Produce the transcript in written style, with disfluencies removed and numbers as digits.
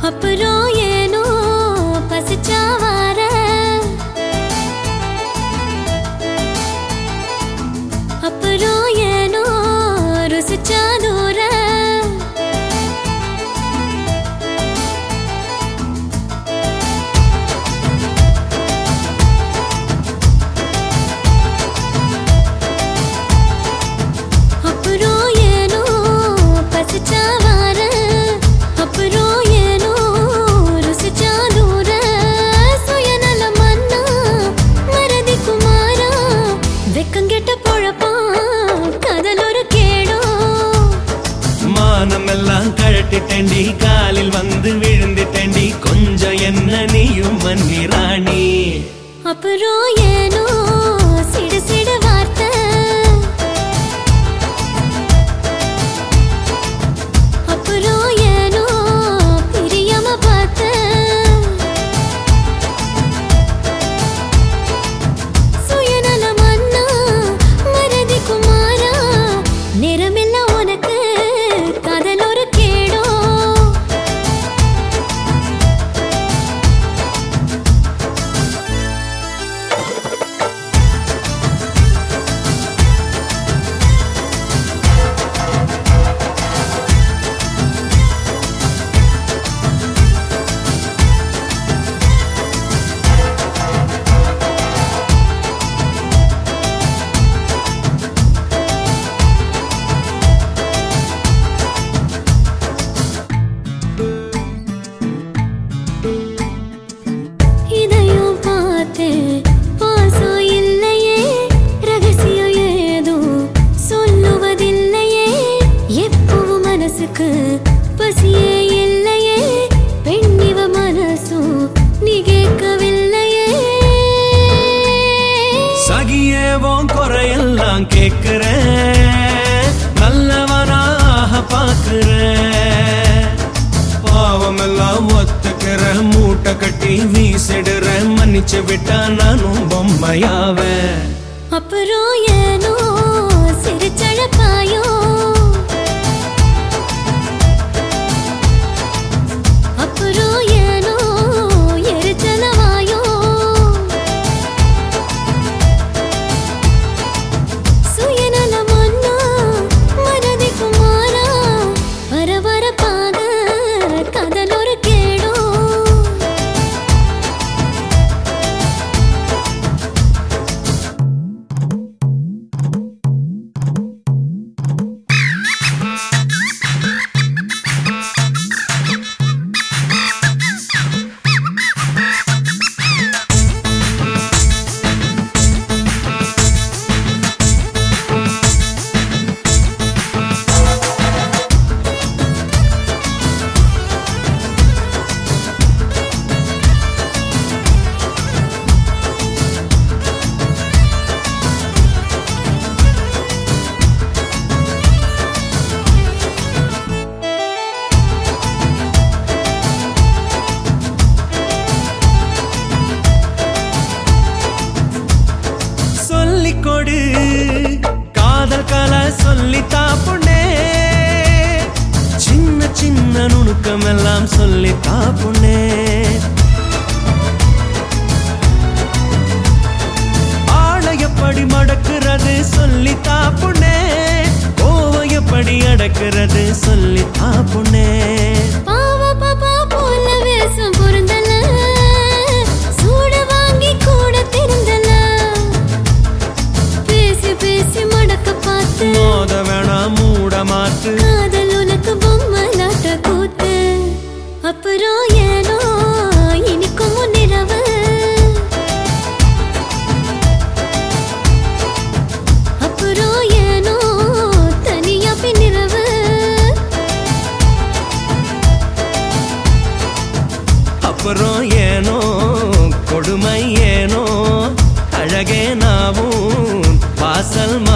அப்புறம் ஏனோ பசிச்சா வார அப்புறம் ஏனோ ருசிச்சா தூர அப்புறம் ஏனோ பசிச்சா வார அப்புறம் ஏனோ ருசிச்சா தூர சுயநல மன்னா மறதி குமாரா வெக்கங்கெட்ட பொழப்பான் கதல் ஒரு கேடோ மானமெல்லாம் கழட்டிட்டேண்டி காலில் வந்து விழுந்துட்டேண்டி கொஞ்சம் என்ன நீயும் மன்னி ராணி அப்புறம் ஏனோ சிடு சிடு வார்த்தை அப்புறம் ஏனோ பிரியாம பார்த்த சுயநல மன்னா மறதி குமாரா நேரமெல்லாம் உனக்கு காதல் ஒரு கேடோ இதையும் பார்த்தேன் பாசம் இல்லையே ரகசியம் ஏதோ சொல்லுவதில்லையே எப்பவும் மனசுக்கு பசியே இல்லையே பெண்ணிவ மனசும் நீ கேட்கவில்லையே சகியேவோம் குறையெல்லாம் கேட்கிறேன் நல்லவனாக பார்க்கிறேன் பாவமெல்லாம் ஒத்துக்கிற மூட்டை கட்டி வீசிடுற மன்னிச்சு விட்டா நானும் பொம்மையாவேன் அப்புறம் ஏனோ சிரிச்சழப்பாயோ அப்புறம் ஏனோ எரிச்சலவாயோ சுயநல மன்னா மனதி குமாரா பரபரப்பாக கதல் ஒரு கேடோ சொல்லிக்கொடு காதல் கலை சொல்லித்தா பொண்ணே சின்ன சின்ன நுணுக்கம் எல்லாம் சொல்லித்தா பொண்ணே ஆளையப்படி மடக்குறது சொல்லித்தா பொண்ணே கோவையப்படி அடக்குறது சொல்லித்தா பொண்ணே பாவ பாப்பா போல வேஷம் பொருந்தல சூட வாங்கி கூட திருந்தல பேசி பேசி மடக்க பார்த்து மோத வேணாம் மூட மாத்து காதல் உனக்கு பொம்மலாட்ட கூத்து அப்புறம் ஏனோ இனிக்கும் முன்னிரவு அப்புறம் ஏனோ தனியா பின்னிரவு அப்புறம் ஏனோ கொடுமை ஏனோ அழகே நாவும் வாசல்